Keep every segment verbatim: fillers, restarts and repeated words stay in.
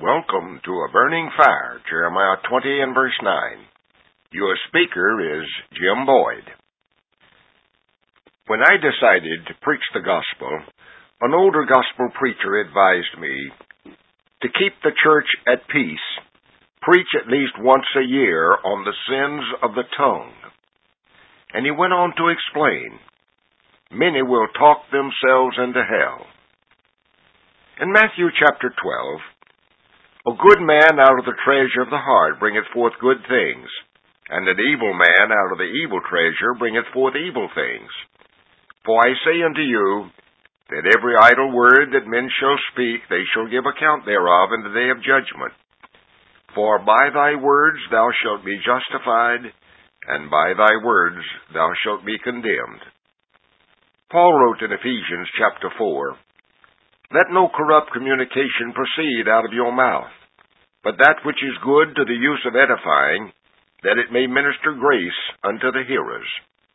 Welcome to A Burning Fire, Jeremiah twenty and verse nine. Your speaker is Jim Boyd. When I decided to preach the gospel, an older gospel preacher advised me to keep the church at peace, preach at least once a year on the sins of the tongue. And he went on to explain, many will talk themselves into hell. In Matthew chapter twelve, a good man out of the treasure of the heart bringeth forth good things, and an evil man out of the evil treasure bringeth forth evil things. For I say unto you, that every idle word that men shall speak, they shall give account thereof in the day of judgment. For by thy words thou shalt be justified, and by thy words thou shalt be condemned. Paul wrote in Ephesians chapter four, Let no corrupt communication proceed out of your mouth, but that which is good to the use of edifying, that it may minister grace unto the hearers.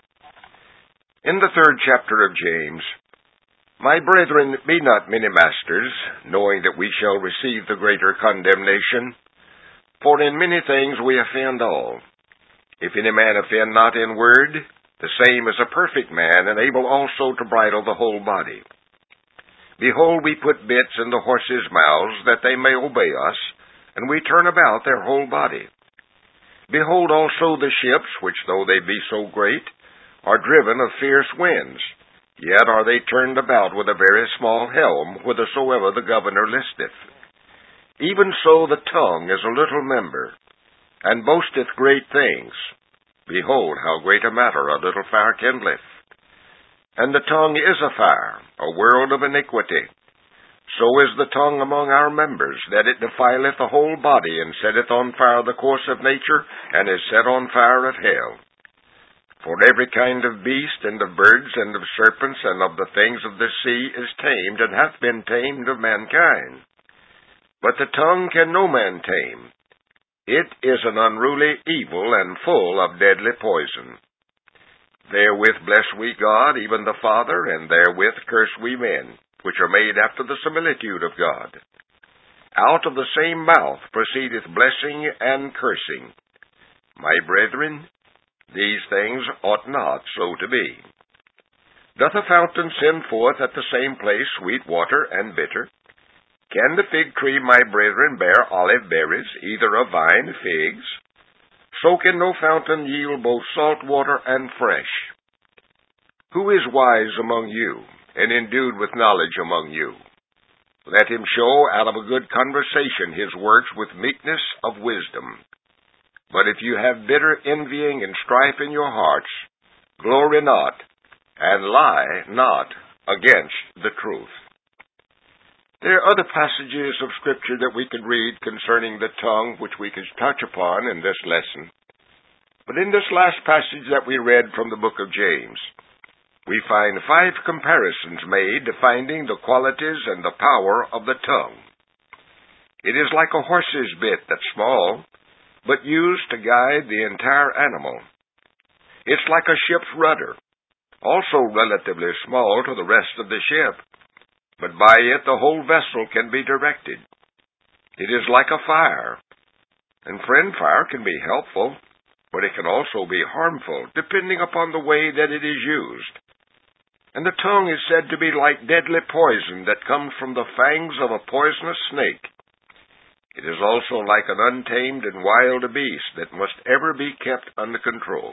In the third chapter of James, My brethren, be not many masters, knowing that we shall receive the greater condemnation. For in many things we offend all. If any man offend not in word, the same is a perfect man, and able also to bridle the whole body. Behold, we put bits in the horses' mouths, that they may obey us, and we turn about their whole body. Behold also the ships, which though they be so great, are driven of fierce winds, yet are they turned about with a very small helm, whithersoever the governor listeth. Even so the tongue is a little member, and boasteth great things. Behold, how great a matter a little fire kindleth. And the tongue is a fire, a world of iniquity. So is the tongue among our members, that it defileth the whole body, and setteth on fire the course of nature, and is set on fire of hell. For every kind of beast, and of birds, and of serpents, and of the things of the sea is tamed, and hath been tamed of mankind. But the tongue can no man tame. It is an unruly evil, and full of deadly poison. Therewith bless we God, even the Father, and therewith curse we men, which are made after the similitude of God. Out of the same mouth proceedeth blessing and cursing. My brethren, these things ought not so to be. Doth a fountain send forth at the same place sweet water and bitter? Can the fig tree, my brethren, bear olive berries, either of vine figs? So can no fountain yield both salt water and fresh. Who is wise among you, and endued with knowledge among you? Let him show out of a good conversation his works with meekness of wisdom. But if you have bitter envying and strife in your hearts, glory not, and lie not against the truth. There are other passages of Scripture that we could read concerning the tongue, which we could touch upon in this lesson. But in this last passage that we read from the book of James, we find five comparisons made defining the qualities and the power of the tongue. It is like a horse's bit that's small, but used to guide the entire animal. It's like a ship's rudder, also relatively small to the rest of the ship, but by it the whole vessel can be directed. It is like a fire, and friend, fire can be helpful, but it can also be harmful, depending upon the way that it is used. And the tongue is said to be like deadly poison that comes from the fangs of a poisonous snake. It is also like an untamed and wild beast that must ever be kept under control.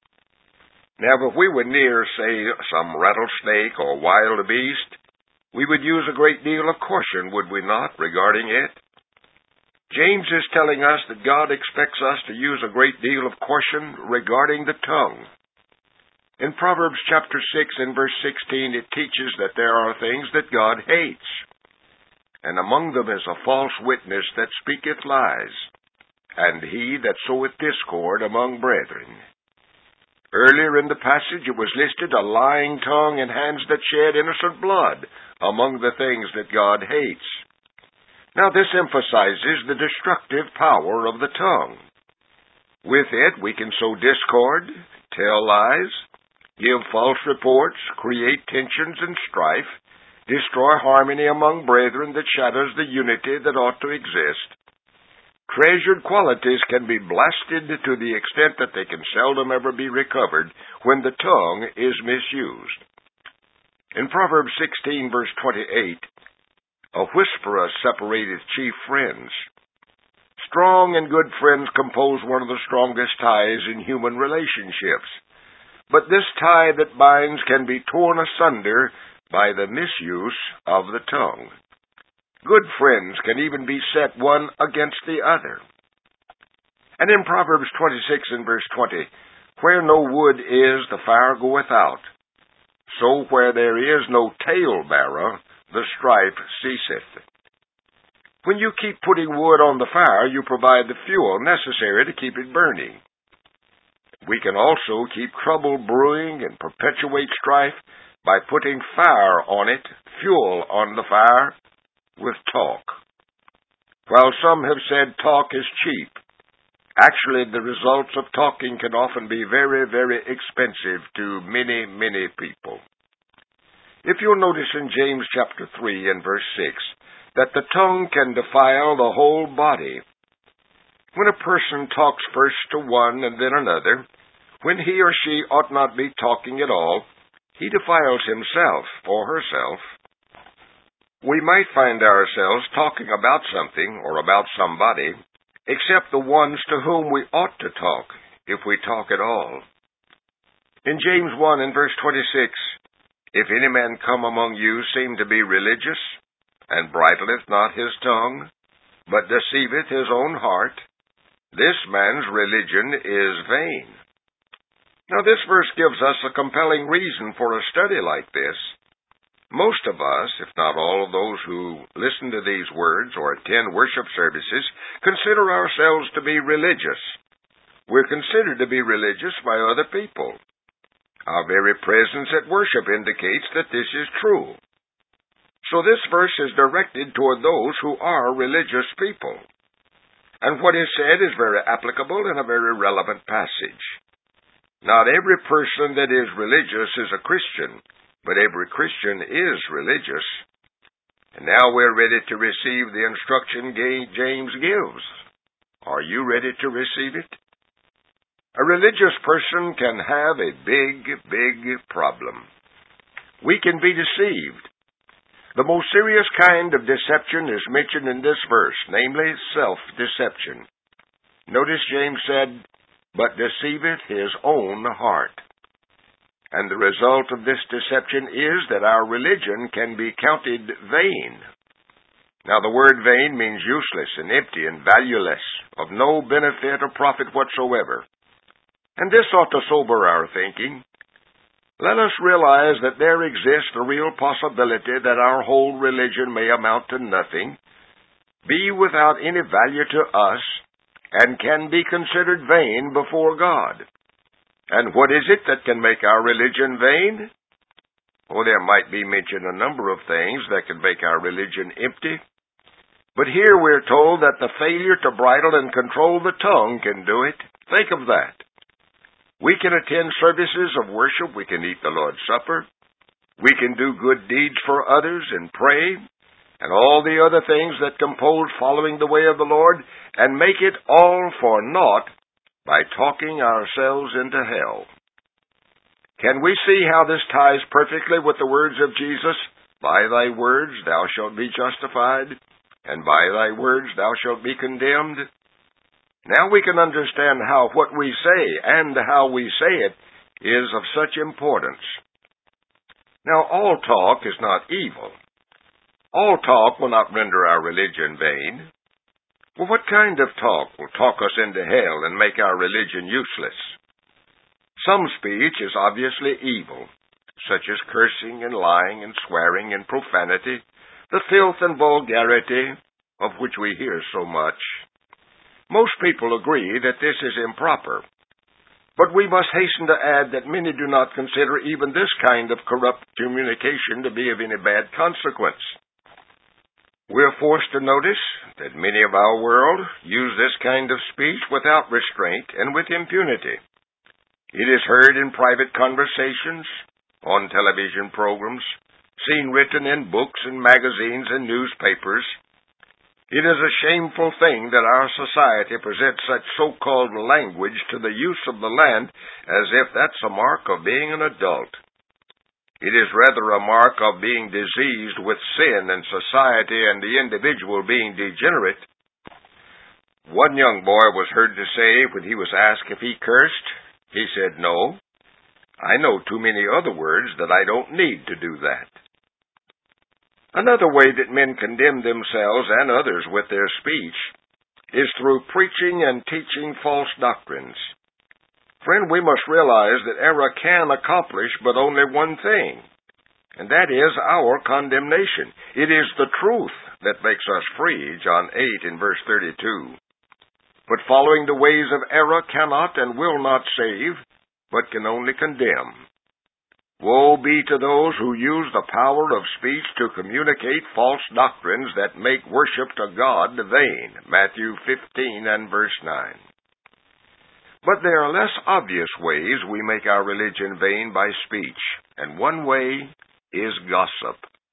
Now, if we were near, say, some rattlesnake or wild beast, we would use a great deal of caution, would we not, regarding it? James is telling us that God expects us to use a great deal of caution regarding the tongue. In Proverbs chapter six and verse sixteen, it teaches that there are things that God hates, and among them is a false witness that speaketh lies, and he that soweth discord among brethren. Earlier in the passage it was listed a lying tongue and hands that shed innocent blood among the things that God hates. Now this emphasizes the destructive power of the tongue. With it we can sow discord, tell lies, give false reports, create tensions and strife, destroy harmony among brethren that shatters the unity that ought to exist. Treasured qualities can be blasted to the extent that they can seldom ever be recovered when the tongue is misused. In Proverbs sixteen, verse twenty-eight, a whisperer separateth chief friends. Strong and good friends compose one of the strongest ties in human relationships. But this tie that binds can be torn asunder by the misuse of the tongue. Good friends can even be set one against the other. And in Proverbs twenty-six and verse twenty, where no wood is, the fire goeth out. So where there is no tale-bearer, the strife ceaseth. When you keep putting wood on the fire, you provide the fuel necessary to keep it burning. We can also keep trouble brewing and perpetuate strife by putting fire on it, fuel on the fire, with talk. While some have said talk is cheap, actually the results of talking can often be very, very expensive to many, many people. If you'll notice in James chapter three and verse six, that the tongue can defile the whole body. When a person talks first to one and then another, when he or she ought not be talking at all, he defiles himself or herself. We might find ourselves talking about something or about somebody, except the ones to whom we ought to talk, if we talk at all. In James one and verse twenty-six, if any man come among you seem to be religious, and bridleth not his tongue, but deceiveth his own heart, this man's religion is vain. Now this verse gives us a compelling reason for a study like this. Most of us, if not all of those who listen to these words or attend worship services, consider ourselves to be religious. We're considered to be religious by other people. Our very presence at worship indicates that this is true. So this verse is directed toward those who are religious people. And what is said is very applicable in a very relevant passage. Not every person that is religious is a Christian, but every Christian is religious. And now we're ready to receive the instruction James gives. Are you ready to receive it? A religious person can have a big, big problem. We can be deceived. The most serious kind of deception is mentioned in this verse, namely self-deception. Notice James said, but deceiveth his own heart. And the result of this deception is that our religion can be counted vain. Now the word vain means useless and empty and valueless, of no benefit or profit whatsoever. And this ought to sober our thinking. Let us realize that there exists a real possibility that our whole religion may amount to nothing, be without any value to us, and can be considered vain before God. And what is it that can make our religion vain? Oh, there might be mentioned a number of things that can make our religion empty. But here we're told that the failure to bridle and control the tongue can do it. Think of that. We can attend services of worship. We can eat the Lord's Supper. We can do good deeds for others and pray, and all the other things that compose following the way of the Lord, and make it all for naught by talking ourselves into hell. Can we see how this ties perfectly with the words of Jesus? By thy words thou shalt be justified, and by thy words thou shalt be condemned. Now we can understand how what we say and how we say it is of such importance. Now all talk is not evil. All talk will not render our religion vain. Well, what kind of talk will talk us into hell and make our religion useless? Some speech is obviously evil, such as cursing and lying and swearing and profanity, the filth and vulgarity of which we hear so much. Most people agree that this is improper, but we must hasten to add that many do not consider even this kind of corrupt communication to be of any bad consequence. We're forced to notice that many of our world use this kind of speech without restraint and with impunity. It is heard in private conversations, on television programs, seen written in books and magazines and newspapers. It is a shameful thing that our society presents such so-called language to the use of the land as if that's a mark of being an adult. It is rather a mark of being diseased with sin and society and the individual being degenerate. One young boy was heard to say when he was asked if he cursed, he said, "No, I know too many other words that I don't need to do that." Another way that men condemn themselves and others with their speech is through preaching and teaching false doctrines. Friend, we must realize that error can accomplish but only one thing, and that is our condemnation. It is the truth that makes us free, John eight in verse thirty-two. But following the ways of error cannot and will not save, but can only condemn. Woe be to those who use the power of speech to communicate false doctrines that make worship to God vain. Matthew fifteen and verse nine. But there are less obvious ways we make our religion vain by speech, and one way is gossip.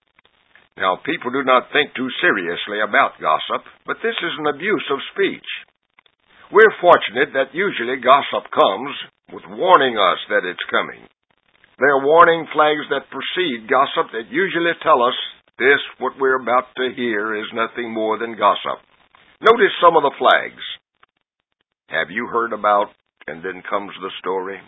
Now, people do not think too seriously about gossip, but this is an abuse of speech. We're fortunate that usually gossip comes with warning us that it's coming. There are warning flags that precede gossip that usually tell us this, what we're about to hear, is nothing more than gossip. Notice some of the flags. Have you heard about, and then comes the story?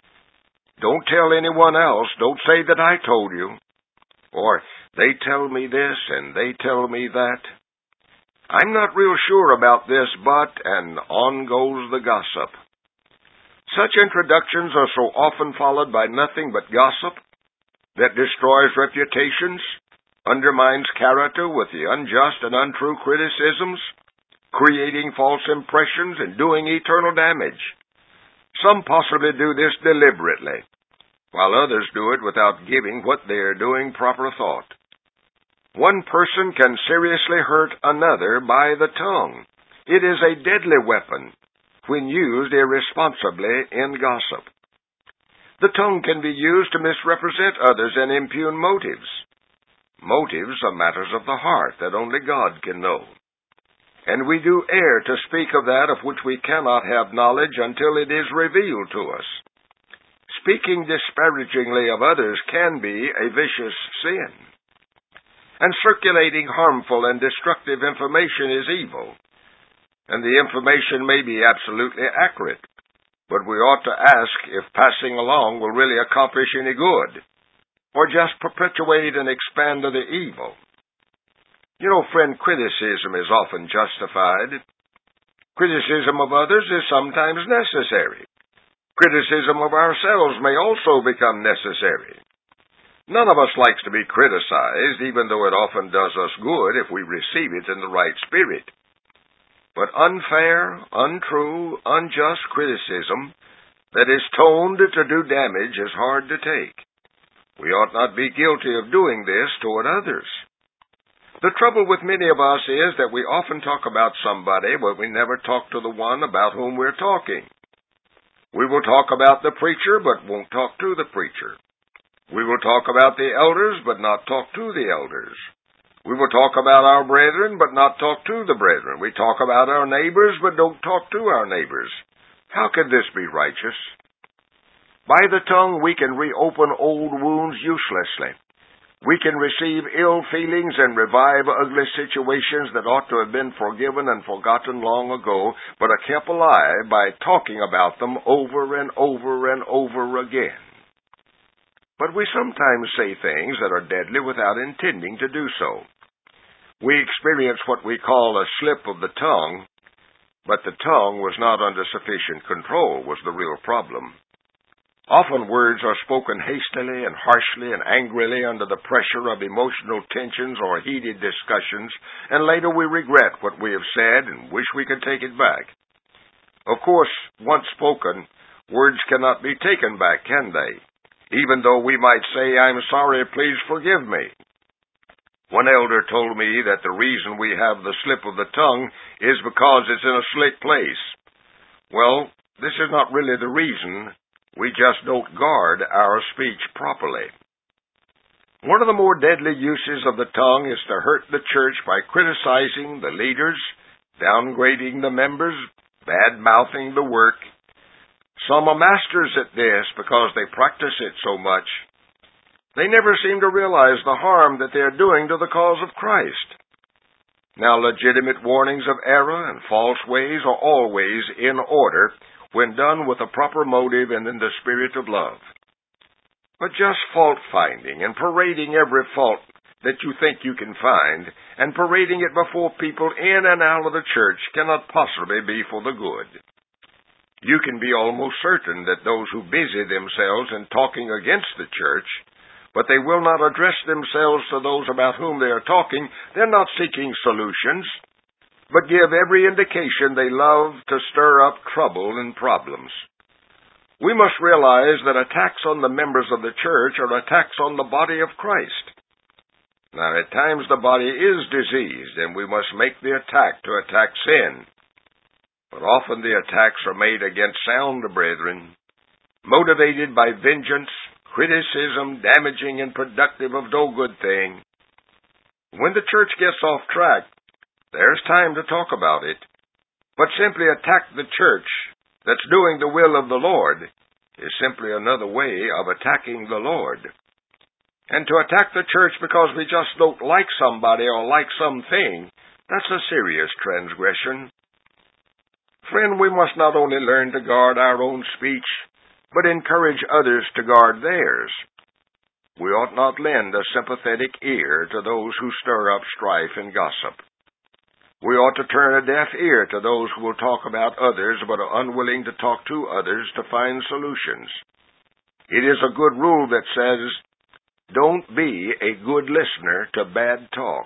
Don't tell anyone else. Don't say that I told you. Or, they tell me this and they tell me that. I'm not real sure about this, but, and on goes the gossip. Such introductions are so often followed by nothing but gossip that destroys reputations, undermines character with the unjust and untrue criticisms, creating false impressions and doing eternal damage. Some possibly do this deliberately, while others do it without giving what they are doing proper thought. One person can seriously hurt another by the tongue. It is a deadly weapon when used irresponsibly in gossip. The tongue can be used to misrepresent others and impugn motives. Motives are matters of the heart that only God can know. And we do err to speak of that of which we cannot have knowledge until it is revealed to us. Speaking disparagingly of others can be a vicious sin. And circulating harmful and destructive information is evil. And the information may be absolutely accurate, but we ought to ask if passing along will really accomplish any good, or just perpetuate and expand the evil. You know, friend, criticism is often justified. Criticism of others is sometimes necessary. Criticism of ourselves may also become necessary. None of us likes to be criticized, even though it often does us good if we receive it in the right spirit. But unfair, untrue, unjust criticism that is toned to do damage is hard to take. We ought not be guilty of doing this toward others. The trouble with many of us is that we often talk about somebody, but we never talk to the one about whom we're talking. We will talk about the preacher, but won't talk to the preacher. We will talk about the elders, but not talk to the elders. We will talk about our brethren, but not talk to the brethren. We talk about our neighbors, but don't talk to our neighbors. How can this be righteous? By the tongue we can reopen old wounds uselessly. We can receive ill feelings and revive ugly situations that ought to have been forgiven and forgotten long ago, but are kept alive by talking about them over and over and over again. But we sometimes say things that are deadly without intending to do so. We experience what we call a slip of the tongue, but the tongue was not under sufficient control was the real problem. Often words are spoken hastily and harshly and angrily under the pressure of emotional tensions or heated discussions, and later we regret what we have said and wish we could take it back. Of course, once spoken, words cannot be taken back, can they? Even though we might say, "I'm sorry, please forgive me." One elder told me that the reason we have the slip of the tongue is because it's in a slick place. Well, this is not really the reason. We just don't guard our speech properly. One of the more deadly uses of the tongue is to hurt the church by criticizing the leaders, downgrading the members, bad-mouthing the work. Some are masters at this because they practice it so much. They never seem to realize the harm that they are doing to the cause of Christ. Now, legitimate warnings of error and false ways are always in order when done with a proper motive and in the spirit of love. But just fault-finding and parading every fault that you think you can find and parading it before people in and out of the church cannot possibly be for the good. You can be almost certain that those who busy themselves in talking against the church, but they will not address themselves to those about whom they are talking, they're not seeking solutions, but give every indication they love to stir up trouble and problems. We must realize that attacks on the members of the church are attacks on the body of Christ. Now, at times the body is diseased, and we must make the attack to attack sin. But often the attacks are made against sound brethren, motivated by vengeance, criticism, damaging and productive of no good thing. When the church gets off track, there's time to talk about it. But simply attack the church that's doing the will of the Lord is simply another way of attacking the Lord. And to attack the church because we just don't like somebody or like something, that's a serious transgression. Friend, we must not only learn to guard our own speech, but encourage others to guard theirs. We ought not lend a sympathetic ear to those who stir up strife and gossip. We ought to turn a deaf ear to those who will talk about others but are unwilling to talk to others to find solutions. It is a good rule that says, don't be a good listener to bad talk.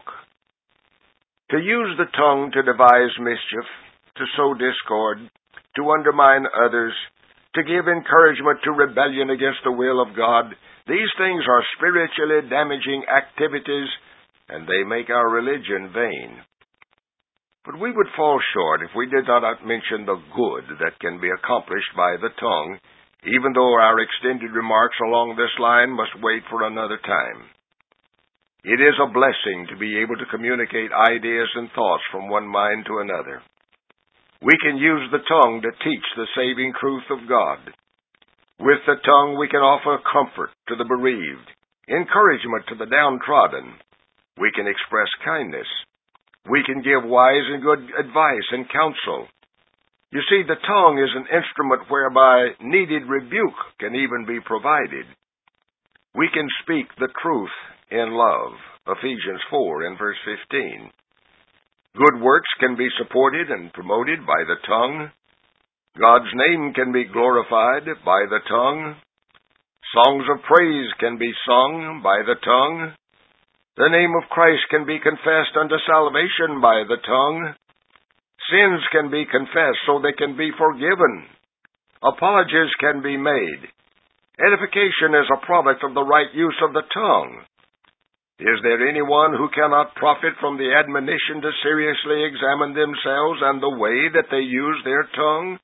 To use the tongue to devise mischief, to sow discord, to undermine others, to give encouragement to rebellion against the will of God, these things are spiritually damaging activities, and they make our religion vain. But we would fall short if we did not mention the good that can be accomplished by the tongue, even though our extended remarks along this line must wait for another time. It is a blessing to be able to communicate ideas and thoughts from one mind to another. We can use the tongue to teach the saving truth of God. With the tongue we can offer comfort to the bereaved, encouragement to the downtrodden. We can express kindness. We can give wise and good advice and counsel. You see, the tongue is an instrument whereby needed rebuke can even be provided. We can speak the truth in love, Ephesians four and verse fifteen. Good works can be supported and promoted by the tongue. God's name can be glorified by the tongue. Songs of praise can be sung by the tongue. The name of Christ can be confessed unto salvation by the tongue. Sins can be confessed so they can be forgiven. Apologies can be made. Edification is a product of the right use of the tongue. Is there anyone who cannot profit from the admonition to seriously examine themselves and the way that they use their tongue?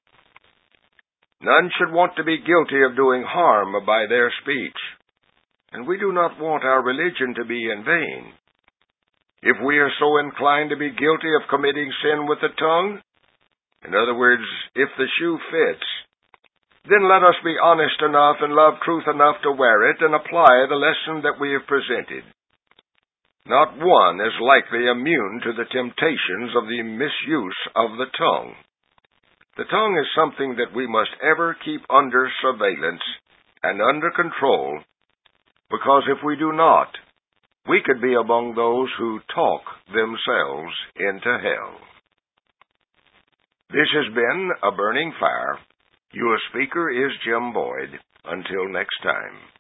None should want to be guilty of doing harm by their speech, and we do not want our religion to be in vain. If we are so inclined to be guilty of committing sin with the tongue, in other words, if the shoe fits, then let us be honest enough and love truth enough to wear it and apply the lesson that we have presented. Not one is likely immune to the temptations of the misuse of the tongue. The tongue is something that we must ever keep under surveillance and under control, because if we do not, we could be among those who talk themselves into hell. This has been A Burning Fire. Your speaker is Jim Boyd. Until next time.